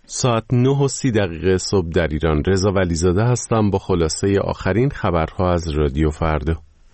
ساعت 9:30 صبح در ایران. رضا ولیزاده هستم با خلاصه آخرین خبرها از رادیو فردا.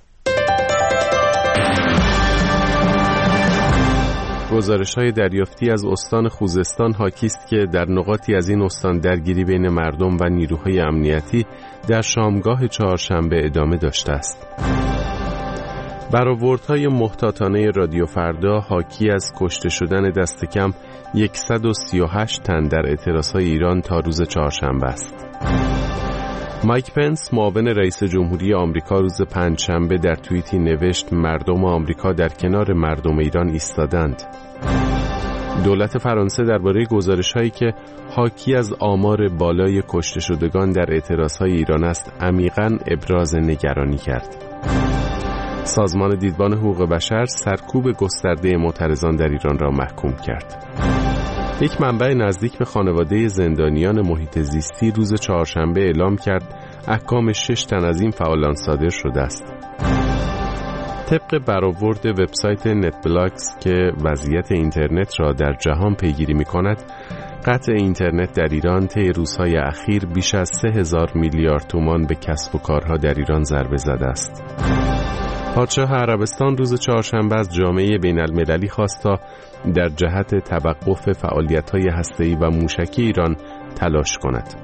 گزارش‌های دریافتی از استان خوزستان حاکی است که در نقاطی از این استان درگیری بین مردم و نیروهای امنیتی در شامگاه چهارشنبه ادامه داشته است. برآوردهای محتاطانه رادیو فردا حاکی از کشته شدن دست کم 138 تن در اعتراضهای ایران تا روز چهارشنبه است. مایک پنس معاون رئیس جمهوری آمریکا روز پنجشنبه در توییتی نوشت مردم آمریکا در کنار مردم ایران ایستادند. دولت فرانسه درباره گزارش‌هایی که حاکی از آمار بالای کشته شدگان در اعتراضهای ایران است عمیقاً ابراز نگرانی کرد. سازمان دیدبان حقوق بشر سرکوب گسترده معترضان در ایران را محکوم کرد. یک منبع نزدیک به خانواده زندانیان محیط زیستی روز چهارشنبه اعلام کرد احکام 6 تن از این فعالان صادر شده است. طبق برآورد وبسایت نتبلاکس که وضعیت اینترنت را در جهان پیگیری می‌کند، قطع اینترنت در ایران طی روزهای اخیر بیش از 3000 میلیارد تومان به کسب و کارها در ایران ضربه زده است. پادشاه عربستان روز چهارشنبه از جامعه بین المللی خواست تا در جهت توقف فعالیت‌های هسته‌ای و موشکی ایران تلاش کند.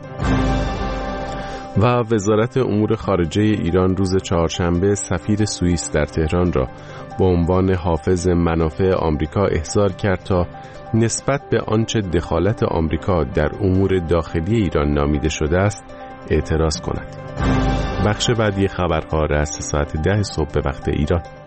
و وزارت امور خارجه ایران روز چهارشنبه سفیر سوئیس در تهران را به عنوان حافظ منافع آمریکا احضار کرد تا نسبت به آنچه دخالت آمریکا در امور داخلی ایران نامیده شده است اعتراض کند. بخش بعدی خبرها رأس ساعت 10 صبح به وقت ایران.